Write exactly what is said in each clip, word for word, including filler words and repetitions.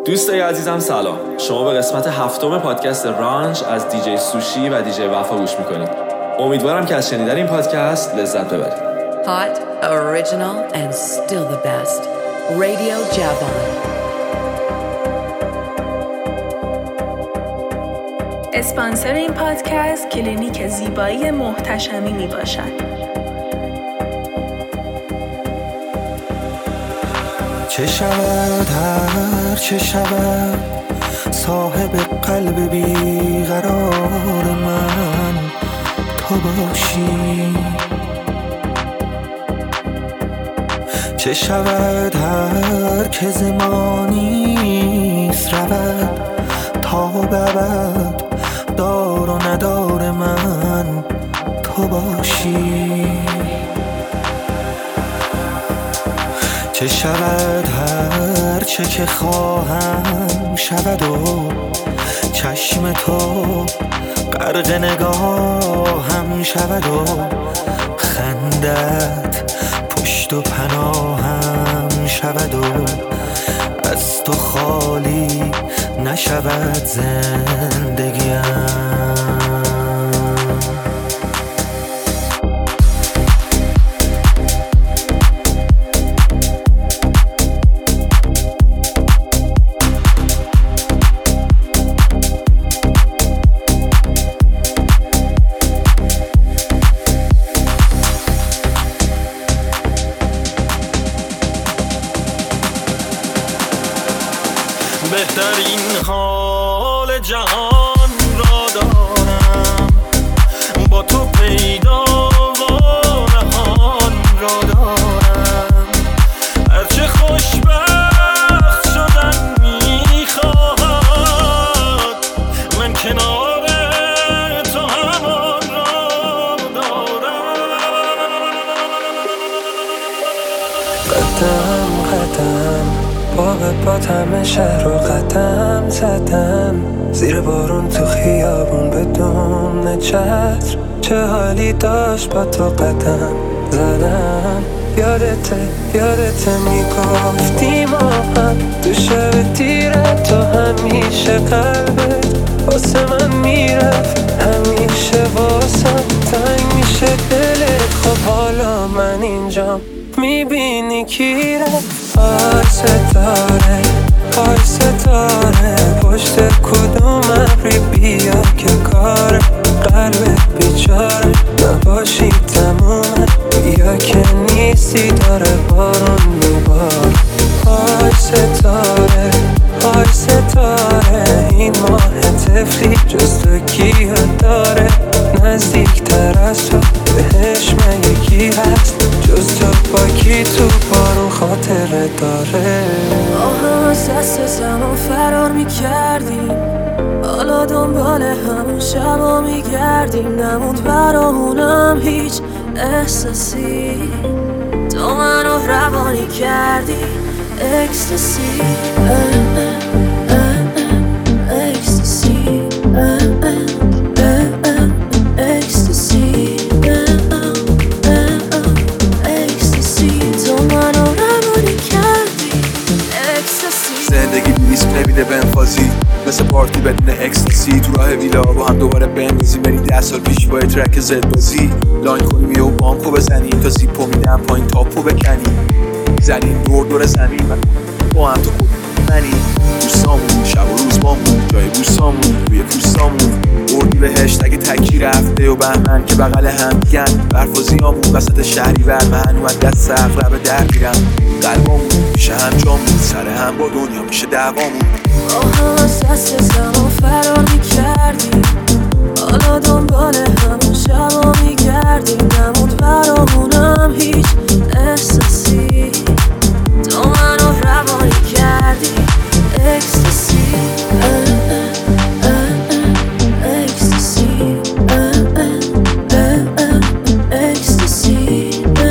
دوستای عزیزم سلام. شما به قسمت هفتم پادکست رانچ از دیجی سوشی و دیجی وفا گوش میکنید. امیدوارم که از شنیدن این پادکست لذت ببرید. Hot, original and still the best. Radio Javan. اسپانسر این پادکست کلینیک زیبایی محتشمی می باشد. چه شود هر چه شود صاحب قلب بیقرار من تو باشی. چه شود هر که زمانیست رود تا ببد دار و ندار من تو باشی. چه شود هر چه که خواهم شود و چشم تو غرق نگاهم شود و خندت پشت و پناهم شود و از تو خالی نشود زندگیم. بهترین حال جهان را دارم، با تو پیدا و نهان را دارم. هرچه خوشبخت شدن میخواهد من کنار تو همان را دارم. قدم قدم با با همه شهر رو قدم زدم، زیر بارون تو خیابون بدون چتر. چه حالی داشت با تو قدم زدم. یادته یادته میگفتی ما هم تو شب تیره تو همیشه قلبت واسه من میرفت، همیشه واسم تنگ میشه دلت. خب حالا من اینجام میبینی کی رفت. آی ستاره آی ستاره پشت کدوم ابری بیا که کار قلبت بیچاره نباشی تمومه یا که نیستی داره بارون میبار. آی ستاره آی ستاره این ماه طفلی جز تو کیه داره نزدیکتر از تو بهش مگه کی هست جز تو با کی تو بارون خاطره داره. آها از دست زمان فرار میکردیم، حالا دنبال همون شبا میگردیم. نموند برامونم هیچ احساسی، تو منو روانی کردی اکستاسی. اکستاسی زندگی بیسم نمیده بنفازی مثل پارتی بدون اکستاسی. تو راه ویلا با هم دوباره بنویزیم بریم ده سال پیش با ترک زد بازی. لاین کنیم یه و بانکو بزنیم تا زیپو میدم پایین تاپو بکنیم. زنیم دور دور زمین با هم تو خود منی. دوستامون شب و روز بامون جای بوسامون روی پوستامون. بردی به هشتگ تکی رفته و بهمن که بغل هم دیگن. برفازیامون وسط شهری ور من و دست اغرب در میرم. قلبامون میشه هم جامون سر هم با دنیا میشه دعوامون. آها از دست زمان فرار میکردیم، حالا دنبال همون شبا میگردیم. نموند برامونم هیچ احساسی، تو منو روانی کردی اکستاسی. اکستاسی اکستاسی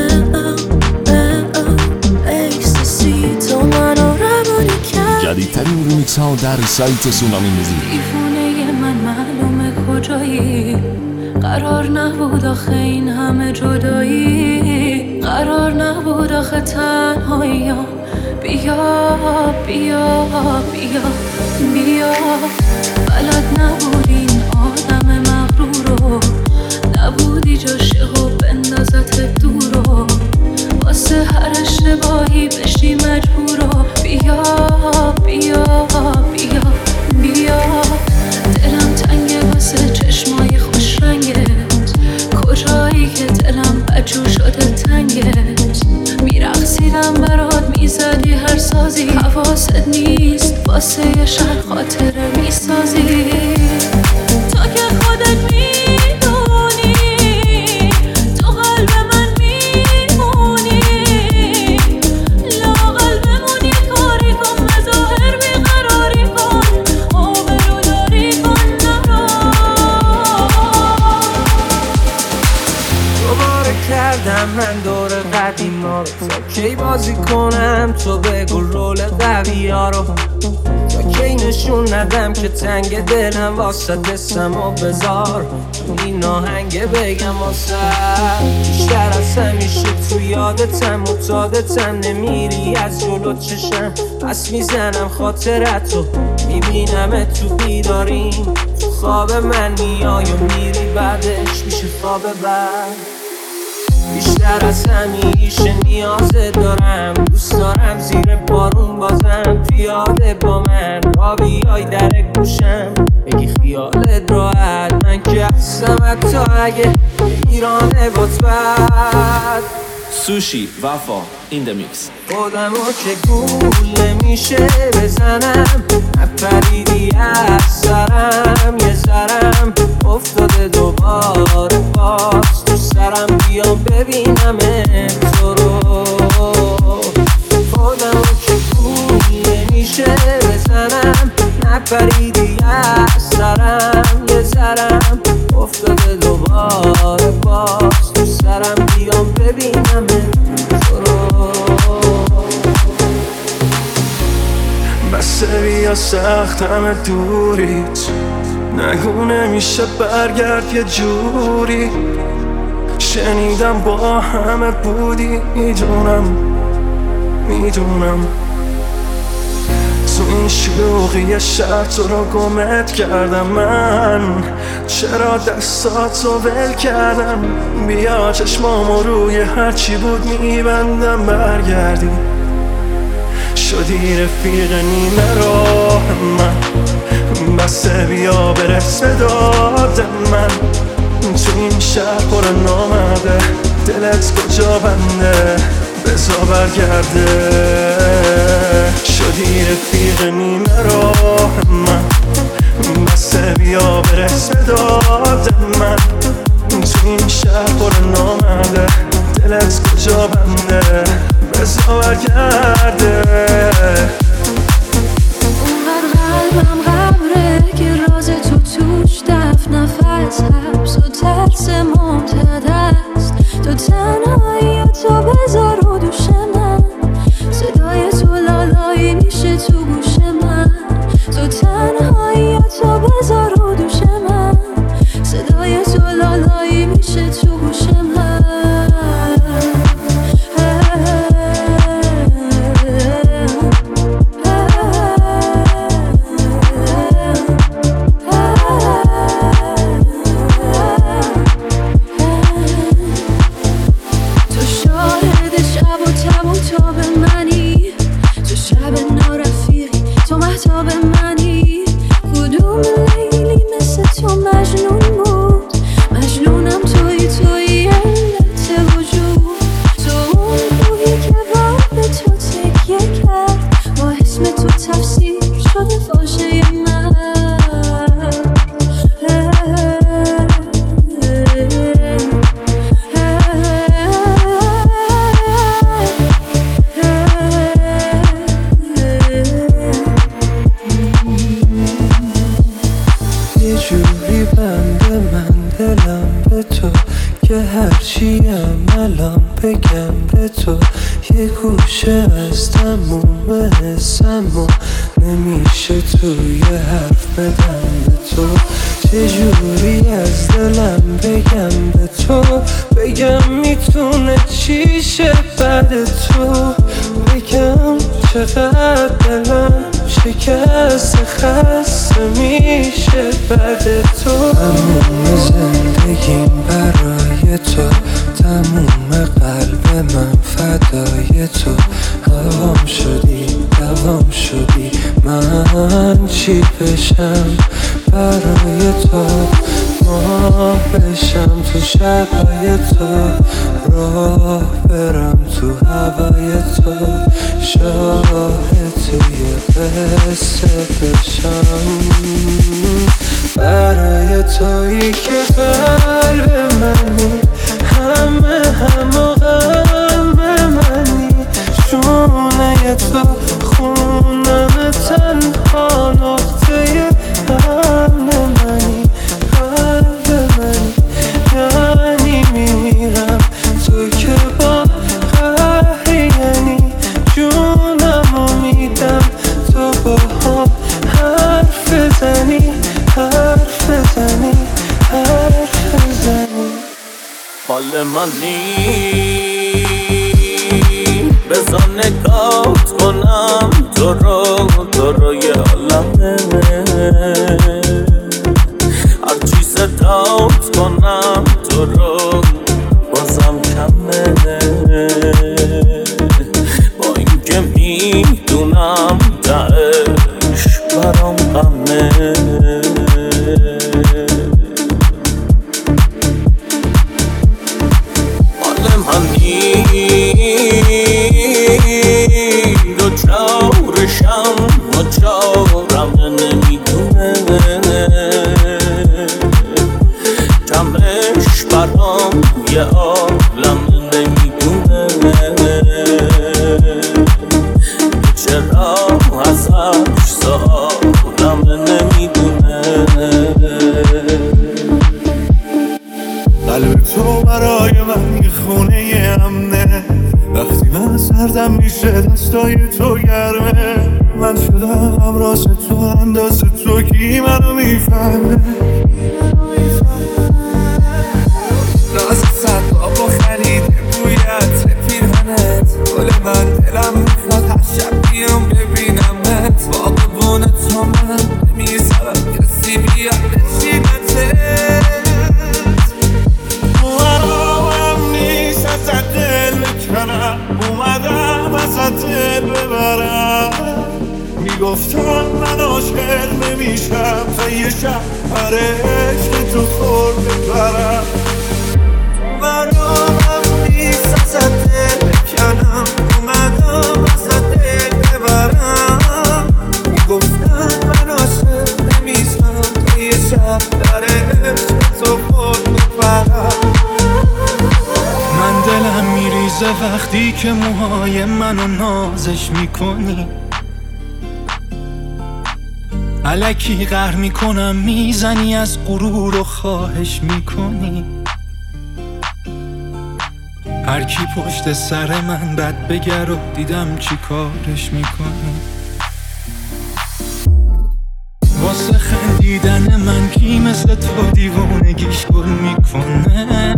اکستاسی تو منو روانی کردی. جدیدترین ریمیکس ها در سایت سونامی موزیک. دیوونه من معلومه کجایی، قرار نبود آخه این همه جدایی. قرار نبود آخه تنهاییام بیا بیا بیا بیا بلد نبودین آدم مغرورو نبودی جاشه و بندازت دورو واسه هر اشتباهی بشی مجبورو بیا بیا بیا بیا دلم تنگه واسه چشمای خوش رنگت کجایی که دلم بجو شده تنگت میرقصیدم برات میزدی هر سازی حواست نیست واسه یه شهر خاطره میسازی تا که خودت میدونی تو قلب من میمونی لااقل بمونی کاری کن بظاهر بیقراری کن آبرو داری کن نرا دوباره کردم من دور قدیما رو تا کی بازی کنم تو بگو رول قوی ها رو تا کی نشون ندم که تنگ دلم واسه دستم و بذار این آهنگه بگم واسه بیشتر از همیشه تو یادتم متادتم نمیری از جلو چشم پس میزنم خاطرتو میبینم تو بیداریم تو خواب من میای و میری بعدش میشه خواب بعد بیشتر از همیشه نیازه دارم دوست دارم زیر بارون بازم پیاده با من را بیای در گوشم بگی خیالت راحت من که هستم حتی اگه ایرانه بات بد سوشی وفا این د میکس خودمو که گول نمیشه بزنم نپریدی از سرم یه سرم افتاده دوباره باز تو سرم بیام ببینم تو رو خودمو که گول نمیشه بزنم نپریدی از سرم یه سرم افتاده دوباره باز تو سرم بیام ببینم تو رو بسه بیا سختم دوریت نگو نمیشه برگرد یه جوری شنیدم با همه بودی میدونم میدونم تو این شلوغی شهر تو رو گمت کردم من چرا دستاتو ول کردم بیا چشمامو روی هرچی بود میبندم برگردی شدی رفیق نیمه راه من بسه بیا برس به داد من تو این شهر پر نامده دلت کجا بنده بزا برگرده شدی رفیق نیمه راه من بسه بیا برس به داد من تو این شهر پر نامده دلت کجا بنده بزا برگرده اونقدر قلبم غبره که راز تو توش دفت نفس حبس و ترس معتاد است تو تنهایی تو بذار و دوش من صدای تو لالایی میشه تو گوش من تو تنهایی تو بذار و دوش من صدای تو لالایی میشه تو گوش من چقدر دلم شکست خسته میشه بعد تو. تموم زندگیم برای تو، تموم قلب من فدای تو. هوام شدی دوام شدی، من چی بشم برای تو. ماه بشم تو شبای تو، راه برم تو هوای تو. شاهد توی قصه بشم برای تویی که قلب منی، همه هم و غم منی. شونه تو خونم تنها نقطه امن منی، قلب منی. یعنی میمیرم تو که با قهری، یعنی جونم و میدم تو با هم حرف بزنی، حرف بزنی، حرف بزنی. حال من نی بزن نگات کنم تو رو، تو رو یه عالمه. هرچی صدات کنم تو رو بازم کمه. با این که میدونم تهش برام غمه. حال من دو چارشم و چارم نمیدونه. کمش برام یه عالم نمیدونه. چرا ازش سوالم نمیدونه. قلب تو برای من یه خونه امنه. وقتی من سردم میشه دستای تو گرمه. من شدم همراز تو، انداز تو کی منو میفهمه. راز صدقا خریده بویت پیرهنت. گل من دلم میخواد هر شب بیام ببینمت. باقبون تو من نمیذارم کسی بیاد بچینتت. اومدم نیست ازت دل بکنم، اومدم ازت دل ببرم. میگفتم من عاشق نمیشم تا یه شب هر عشق تو خورد ببرم. اومدم نیست ازت دل بکنم، اومدم ازت دل ببرم. میگفتم من عاشق نمیشم تا یه شب هر عشق تو خورد ببرم. من دلم میریزه وقتی که موهای منو نازش میکنی. الکی قهر میکنم میزنی، از غرور و خواهش میکنی. هر کی پشت سر من بد بگر و دیدم چی کارش میکنی. واسه خندیدن من کی مثل تو دیوونگیش گل میکنه.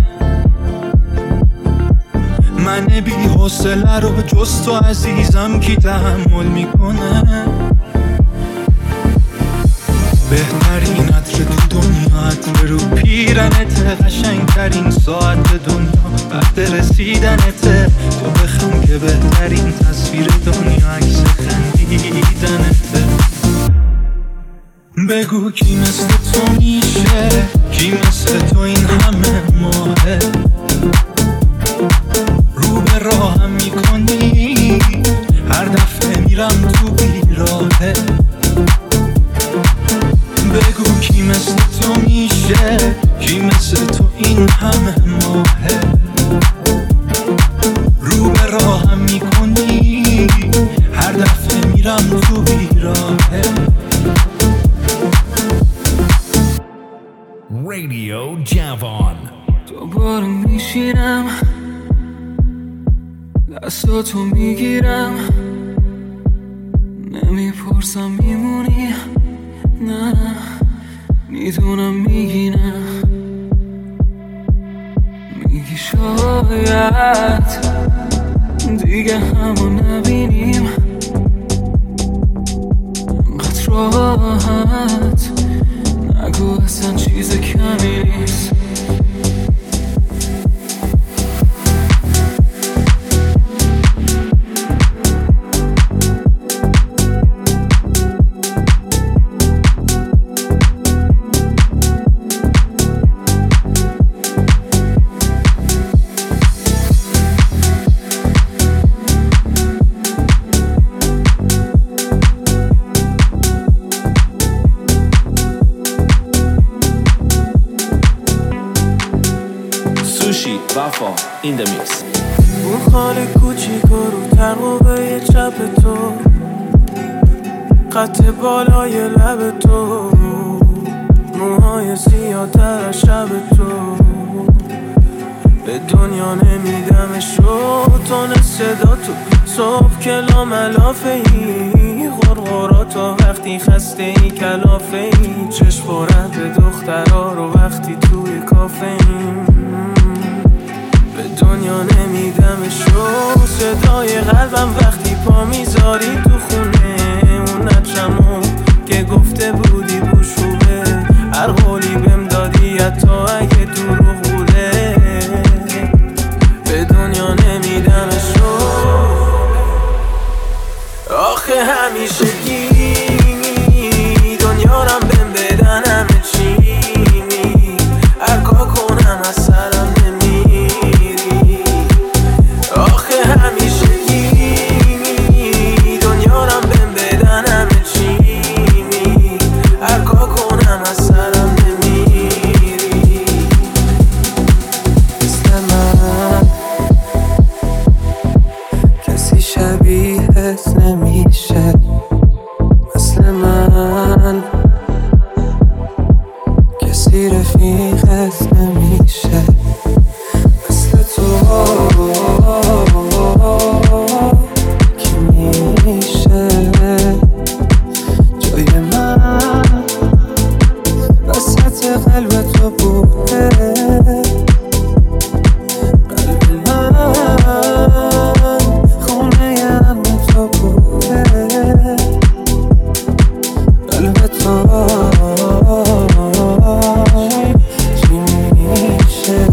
من بی حوصله رو جز تو عزیزم کی تحمل میکنه. بهترین عطر تو دنیا، عطر رو پیرنته. قشنگترین ساعت دنیا وقت رسیدنته. تو بخم که بهترین تصویر دنیا عکس خندیدنته. بگو کی مثل تو میشه، کی مثل تو این همه ماهه. رو به راهم میکنی هر دفعه میرم تو بیراهه. بگو کی مثل تو میشه، کی مثل تو این همه ماهه. رو به راهم میکنی هر دفعه میرم تو بیراهه. رادیو جوان. دوباره میشینم دستاتو میگیرم، نمیپرسم میمونی، نه میدونم میگی نه. میگی شاید دیگه همو نبینیم، چیز کمی نیست. وفا این د میکس. اون خاله کوچیک رو تقوبه چپ تو، قط بالای لب تو، موهای سیاه تر شب تو، به دنیا نمیدمش رو تون صدا تو صبح کلا ملافه ای، غرغراتا وقتی خسته ای کلافه ای، چشم خورد به دخترها رو وقتی توی کافه ای، به دنیا نمیدمش رو صدای قلبم وقتی پا میذاری تو خونه، اون نچمو که گفته بودی بوشوبه، هر قولی بهم دادی حتی اگه دروغ بوده، به دنیا نمیدمش رو. آخه همیشه گی دنیا رم بهم بدن همه چی، هر کار کنم از سرم نمیری. آخه همیشه گی دنیا رم بهم بدن همه چی، هر کار کنم از سرم نمیری. مثل من کسی شبیهت نمیشه، مثل من کسی رفیقت نمیشه، مثل تو کی میشه جای من وسط قلب تو بوده، قلب من خونه همه تو بوده، قلب تو چی میشه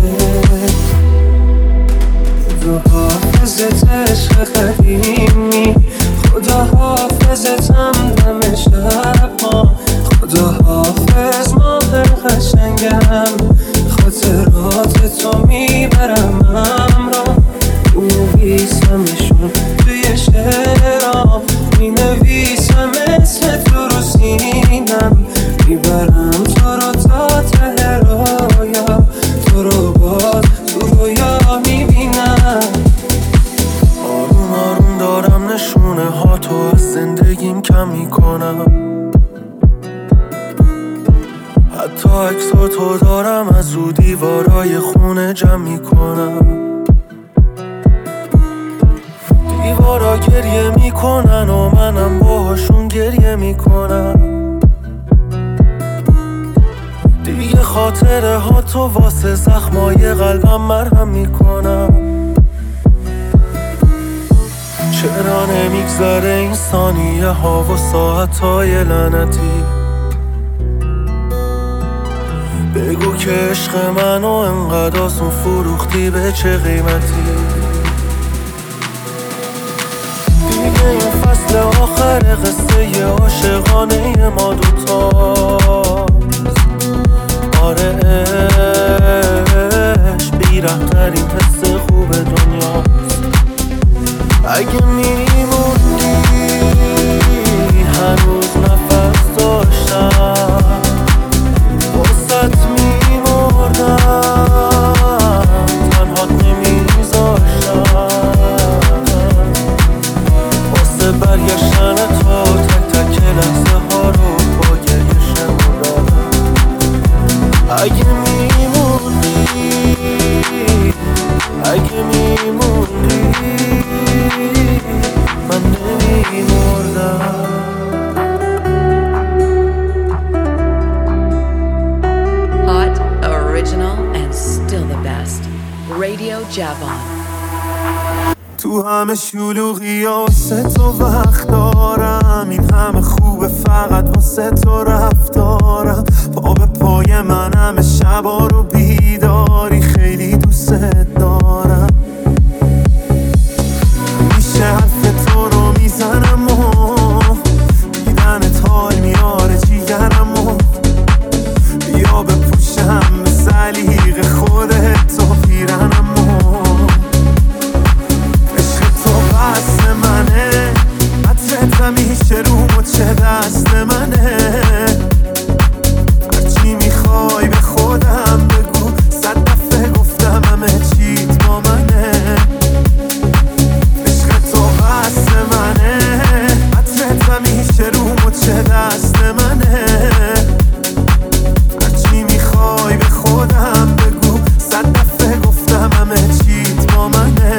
رو حافظت عشق قدیمی، خدا حافظتم دم شب ما، خدا حافظ ماه قشنگم، خاطرات تو میبرم همراه، مینویسمشون توی شعرام، مینویسم اسم تو رو سینم، میبرم تو رو تا ته رویا، تو رو باز تو رویا میبینم. آروم آروم دارم نشونه ها تو از زندگیم کم میکنم، حتی عکسا تو دارم از رو دیوارای خونه جمع میکنم، دیوارا گریه میکنن و منم باهاشون گریه میکنم، دیگه خاطره ها تو واسه زخمای قلبم مرهم میکنم. چرا نمیگذره این ثانیه ها و ساعت های لعنتی، بگو که عشق منو انقدر آسون فروختی به چه قیمتی. دیگه این فصل آخر قصه عاشقانه ما دوتاست، آره عشق بیرحم‌ترین حس خوب دنیاست. اگه میموندی هنوز نفس داشتم، واسط میمردم تنهات نمیذاشتم، واسه برگشتن تو تک تک لحظه ها رو با گریه شمردم. اگه میموندی اگه میموندی من نمیمردم. Hot, original, and still the best. Radio Javon. تو همه شلوغی واسه تو وقت دارم، این همه خوبه فقط واسه تو رفتارم، پا به پای من همیشه رومو چه دست منه، هرچی میخوای به خودم بگو، صد دفعه گفتم همه چیت با منه، عشق تو قصد منه، عطرت همیشه رومو چه دست منه، هرچی میخوای به خودم بگو، صد دفعه گفتم همه چیت با منه.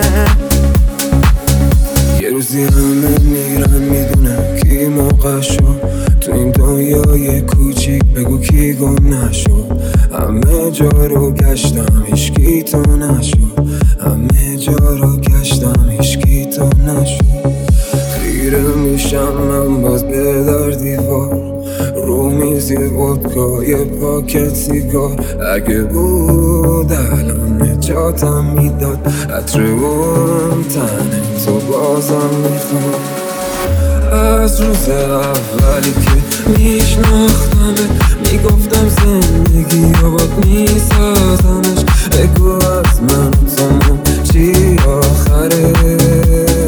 یه روزی همه میرن میدونم کی موقع شد، تو این دنیای کوچیک بگو کی گم نشد، همه جا رو گشتم هیچکی تو نشد، همه جا رو گشتم هیچکی تو نشد، خیره میشم من باز به در دیوار، رو میزی ودکا یه پاکت سیگار، اگه بود الان نجاتم میداد، عطر اون تنه تو بازم میخوام، از روز اولی که میشناختمت میگفتم زندگی رو باد میسازمش، بگو از من زمان چی آخرش،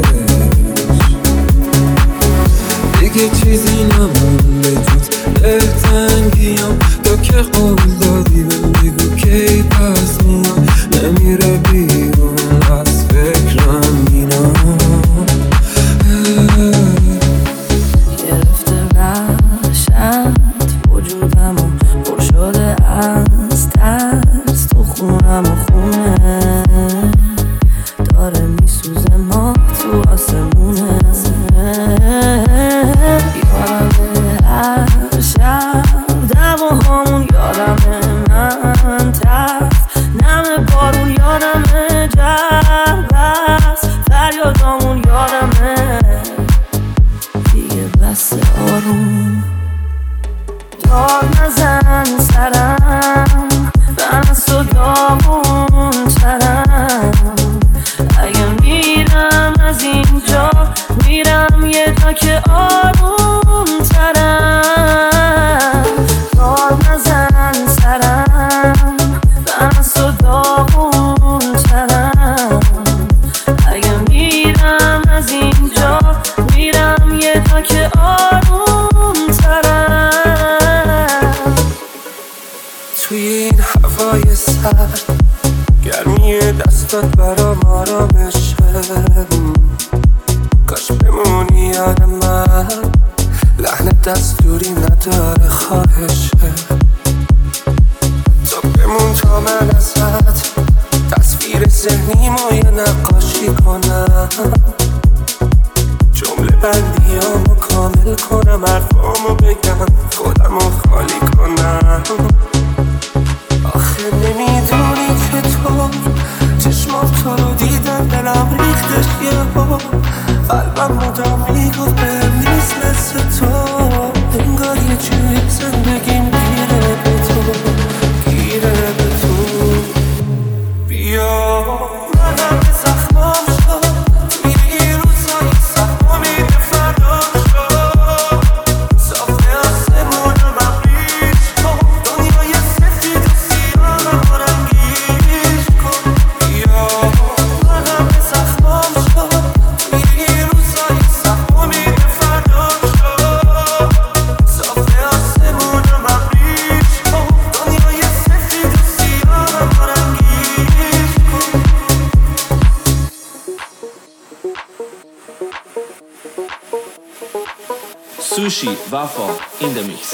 دیگه چیزی نمونده جز دلتنگیام، تو که قول دادی بهم بگو کی پس میام، نمیره بیرون از فکرم اینا، گرفته وحشت وجودمو پر شده از ترس، تو خونم و خونه داره میسوزه ماه تو آسمونه، یادمه هر شب دواهامون، یادمه من ترس نم بارون، یادمه جرب است فریادامون، یادمه دیگه بس آروم، دار نزن سرم من از تو داغون ترم، اگه میرم از اینجا میرم یه جا که آروم ترم، دار نزن سرم من از تو داغون ترم، اگه میرم از اینجا میرم یه جا که آروم ترم. توی این هوای سرد گرمی دستات برام آرامشه، کاش بمونی یاد من، لحن دستوری نداره خواهشه، تو بمون تا من ازت تصویر ذهنیمو یه نقاشی کنم، جمله بندیامو کامل کنم، حرفامو بگم خودمو خالی کنم، آخه نمیدونی که تو چشمات تو رو دیدم دلم ریختش یه ها، قلبم مدام میگفت بهم نیست مثل تو، انگار یه جوی زندگیم گیره به تو، گیره به تو، بیا منم به زخمام شد، توی این روزایی سخم امید فردا شد، صافه آسمونم ابریش کن، دنیای سفید و سیاه رنگیش کن، بیا منم به زخمام شد، توی این روزایی سخم امید فردا شد، صافه آسمونم ابریش کن، دنیای سفید و سیاه رنگیش کن. سوشی وفا این د میکس.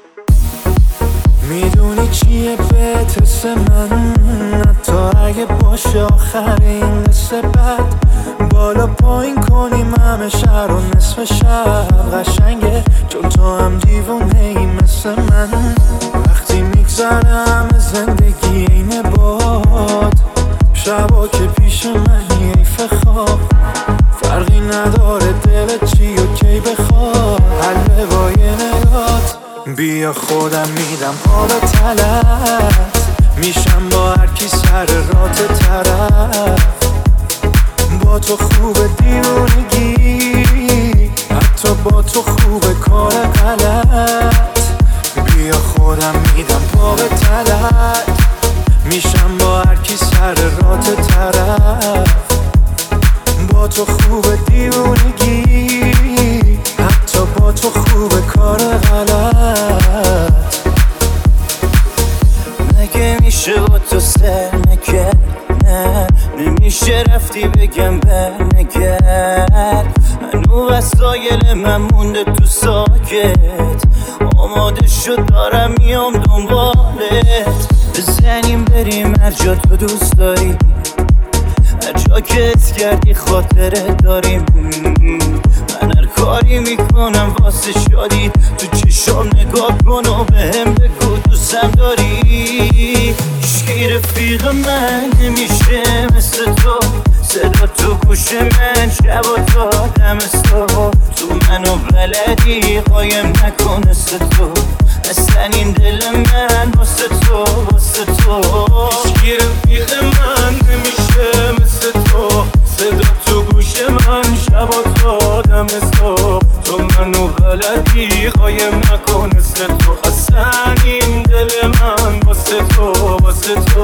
میدونی چیه بهت حس من، حتی اگه باشه آخرین قصه بد، بالا پایین کنیم همه شهر و نصف شب قشنگه، چون تو هم دیوونه ای مثل من، وقتی میگذره همه زندگی اینه باد، شبا که پیش منی حیف خواب، فرقی نداره دلت چی و کی بخواد، حل با یه نگات، بیا خودم میدم پا به تلت، میشم با هر کی سر رات طرف، با تو خوب دیوونگی، حتی با تو خوب کار غلط، بیا خودم میدم پا به تلت، میشم با هر کی سر رات طرف، با تو خوب دیوونگی، که رفتی بگم برنگرد، هنو وسایل من مونده تو ساکت، آماده شد دارم میام دنبالت، بزنیم بریم هر جا تو دوست داری، هر جا که اس کردی خاطره داریم، من هر کاری میکنم واسه شادی، تو چشام نگاه کن و بهم بگو دوستم داری. هیچکی رفیق من نمیشه مثل تو، صدا تو گوش من شب و تا دم صبح، تو منو بلدی قایم نکن مثل تو، اصلا این دل من واسه تو واسه تو. هیچکی رفیق من نمیشه مثل تو، صدا تو گوش من شب و تا دم صبح، تو منو بلدی قایم نکن مثل تو، اصلا این دل من واسه تو واسه تو.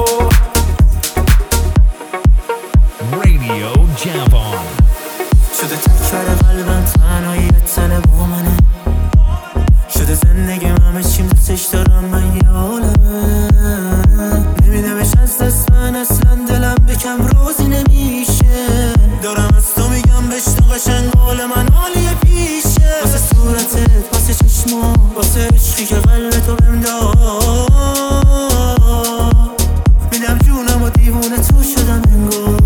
Radio Javon. شده تکر قلبم تنهاییت تنه با منه، شده زندگیم همه چیم دوستش دارم من یه عالمه، نمیدمش از دست من اصلا دلم بکم روزی نمیشه، دارم از تو میگم بشتو قشنگ حال من حالیه پیشه، واسه صورتت واسه چشما واسه عشقی که قلبتو بهم داد، میدم جونم و دیوونه تو شدم انگار،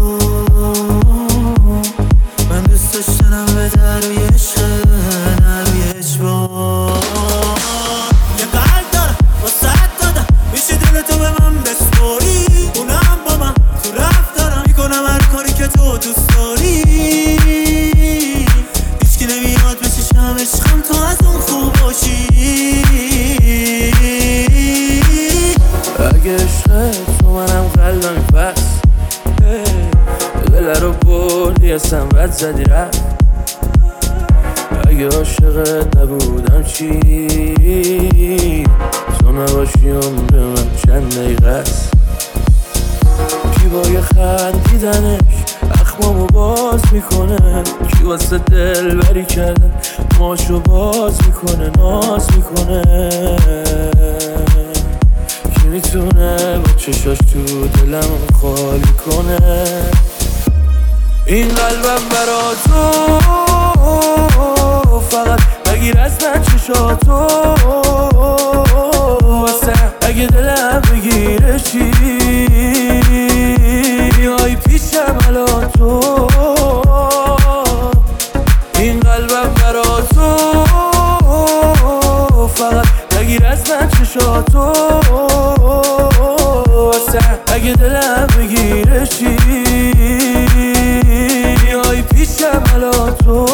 من دوست داشتنم به در روی عشق نه روی اجبار، یه قلب دارم واسه دادم میشه دلتو به من بسپاری، اونم با من تو رفتارم میکنم هر کاری که تو دوست داری، هیچکی نمیاد بچشم عشقم تو از اون خوب باشی، اگه عشقت تو منم قلبم پس دل رو بردی اصلا بد زدی رفت، اگه عاشقت نبودم چی تو نباشی عمر من چند دقیقه است، کی با یه خندیدنش اخمامو باز میکنه، کی واسه دل بری کردن ماشو باز میکنه ناز میکنه، کی میتونه با چشاش تو دلم خالی کنه، این قلبم برا تو فقط بگیر از من چشاتو، واسه اگه دلم بگیره چی آی پیشم الان تو، این قلبم برا تو فقط بگیر از من چشاتو، واسه اگه دلم بگیره چی آی پیشم الان تو.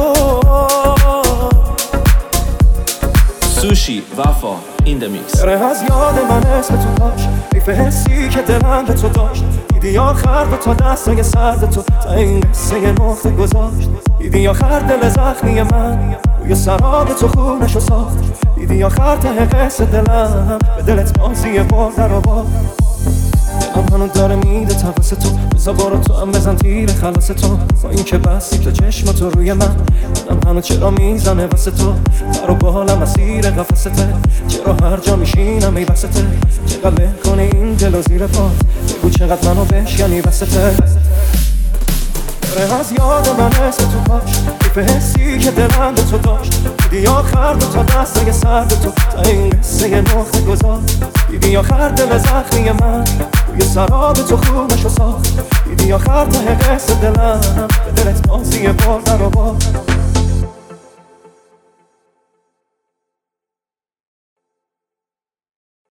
سوشی وفا این دمیکس. داره از یاد من اسم تو داشت، حیف حسی که دلم به تو داشت، دیدی آخر دو تا دستای سرد تو تا این قصه نقطه گذاشت، دیدی آخر دل زخمی من روی سراب تو خونشو ساخت، دیدی آخر ته قصه دلم به دلت بازی برده رو با، دلم هنو داره میده تواس تو، بزا برو تو هم بزن تیر خلاص تو، با این که بستی تو چشم تو روی من، دلم هنو چرا میزنه واسه تو، در و بالم اسیر قفسته، چرا هر جا میشینم ای وسطه، چقدر له کنی این دل و زیر پات، بگو چقدر منو بشکنی وسطه، داره از یاد من اسم تو پاش، حیف حسی که دلم به تو داشت، دیدی آخر دو تا دستای سرد تو تا این قصه نقطه گذاشت، دیدی آخر دل زخمی من روی سراب تو خونشو ساخت، دیدی آخر ته قصه دلم به دلت بازی برده رو با.